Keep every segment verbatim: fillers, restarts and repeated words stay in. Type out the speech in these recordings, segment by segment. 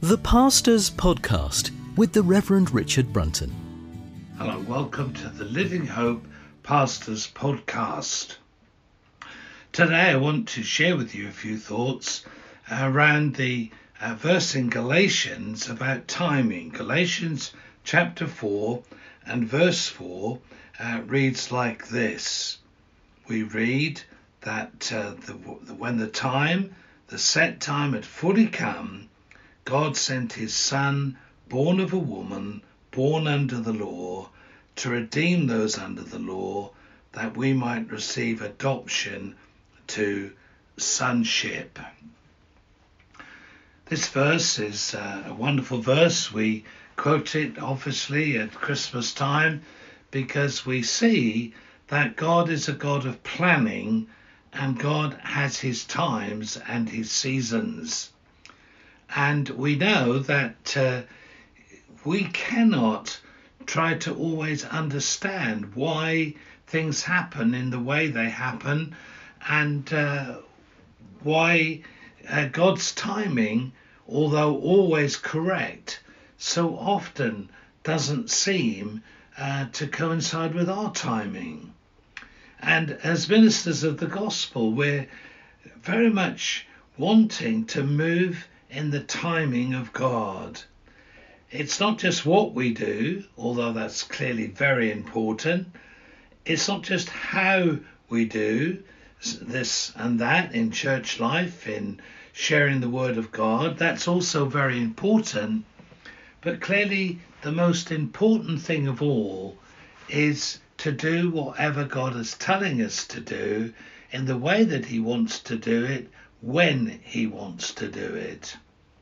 The Pastor's Podcast with the Reverend Richard Brunton. Hello, welcome to the Living Hope Pastor's Podcast. Today I want to share with you a few thoughts around the uh, verse in Galatians about timing. Galatians chapter four and verse four uh, reads like this. We read that uh, the, when the time, the set time had fully come, God sent his Son, born of a woman, born under the law, to redeem those under the law, that we might receive adoption to sonship. This verse is uh, a wonderful verse. We quote it obviously at Christmas time because we see that God is a God of planning and God has his times and his seasons. And we know that uh, we cannot try to always understand why things happen in the way they happen and uh, why uh, God's timing, although always correct, so often doesn't seem uh, to coincide with our timing. And as ministers of the gospel, we're very much wanting to move in the timing of God. It's not just what we do, although that's clearly very important. It's not just how we do this and that in church life, in sharing the word of God. That's also very important. But clearly the most important thing of all is to do whatever God is telling us to do in the way that he wants to do it, when he wants to do it.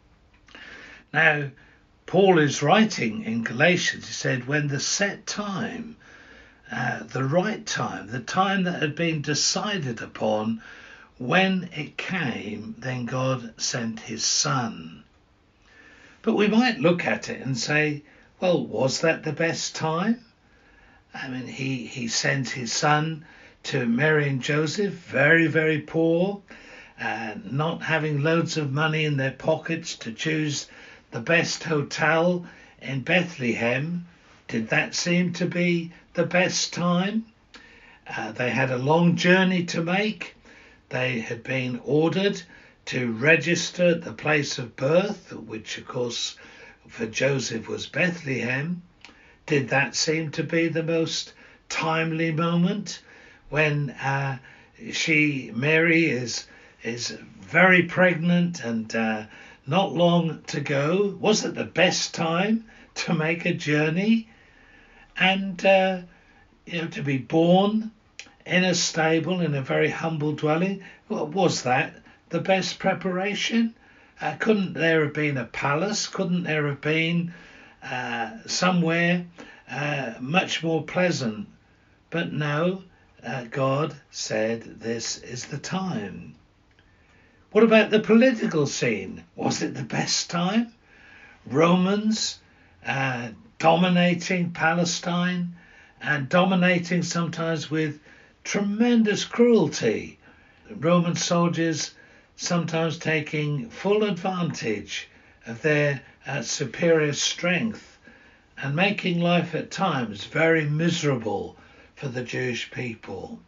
Now, Paul is writing in Galatians, he said, when the set time, uh, the right time, the time that had been decided upon, when it came, then God sent his Son. But we might look at it and say, well, was that the best time? I mean, he, he sent his Son to Mary and Joseph, very, very poor, uh, not having loads of money in their pockets to choose the best hotel in Bethlehem. Did that seem to be the best time? Uh, they had a long journey to make. They had been ordered to register at the place of birth, which of course for Joseph was Bethlehem. Did that seem to be the most timely moment when uh, she, Mary, is is very pregnant and uh, not long to go? Was it the best time to make a journey and uh, you know, to be born in a stable in a very humble dwelling? Well, was that the best preparation? Uh, couldn't there have been a palace? Couldn't there have been uh, somewhere uh, much more pleasant? But no, uh, God said this is the time. What about the political scene? Was it the best time? Romans uh, dominating Palestine and dominating sometimes with tremendous cruelty. Roman soldiers sometimes taking full advantage of their uh, superior strength and making life at times very miserable for the Jewish people.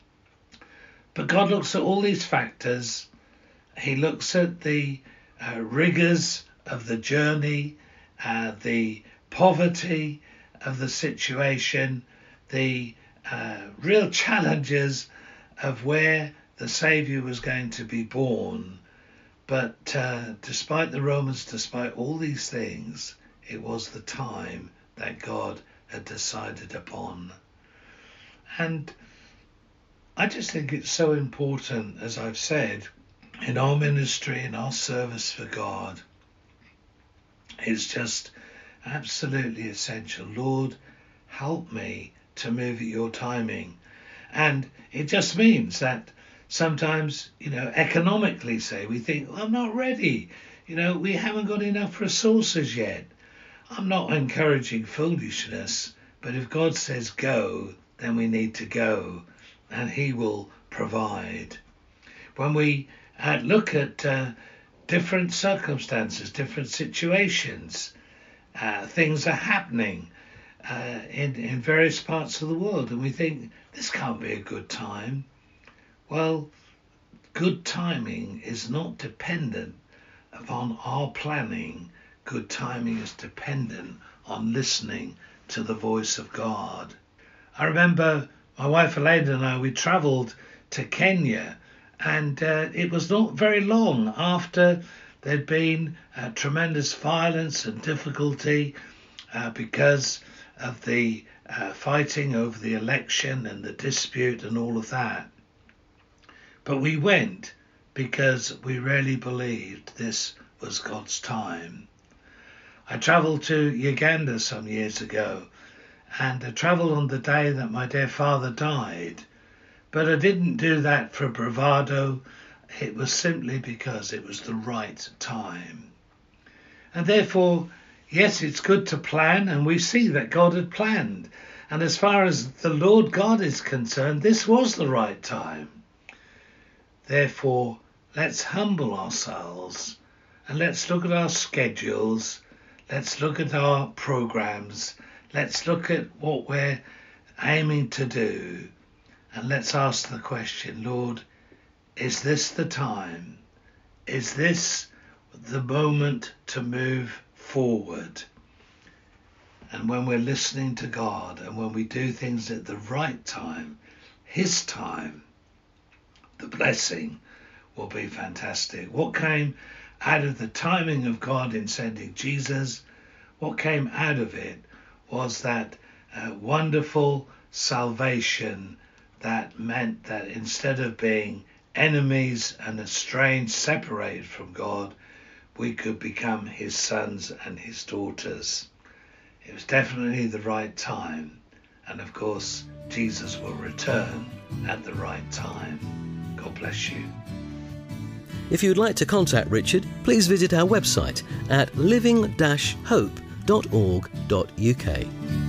But God looks at all these factors. He looks at the uh, rigors of the journey, uh, the poverty of the situation, the uh, real challenges of where the Saviour was going to be born. But uh, despite the Romans, despite all these things, it was the time that God had decided upon. And I just think it's so important, as I've said, in our ministry, in our service for God. It's just absolutely essential. Lord, help me to move at your timing. And it just means that sometimes, you know, economically, say, we think, well, I'm not ready. You know, we haven't got enough resources yet. I'm not encouraging foolishness, but if God says go, then we need to go, and he will provide. When we uh, look at uh, different circumstances, different situations. Uh, things are happening uh, in, in various parts of the world, and we think, this can't be a good time. Well, good timing is not dependent upon our planning. Good timing is dependent on listening to the voice of God. I remember my wife Elaine and I, we travelled to Kenya, and uh, it was not very long after there'd been uh, tremendous violence and difficulty uh, because of the uh, fighting over the election and the dispute and all of that. But we went because we really believed this was God's time. I travelled to Uganda some years ago, and I travelled on the day that my dear father died. But I didn't do that for bravado. It was simply because it was the right time. And therefore, yes, it's good to plan, and we see that God had planned. And as far as the Lord God is concerned, this was the right time. Therefore, let's humble ourselves and let's look at our schedules. Let's look at our programs. Let's look at what we're aiming to do. And let's ask the question, Lord, is this the time? Is this the moment to move forward? And when we're listening to God and when we do things at the right time, his time, the blessing will be fantastic. What came out of the timing of God in sending Jesus, what came out of it was that uh, wonderful salvation that meant that instead of being enemies and estranged, separated from God, we could become his sons and his daughters. It was definitely the right time. And of course, Jesus will return at the right time. God bless you. If you'd like to contact Richard, please visit our website at living dash hope dot org dot U K.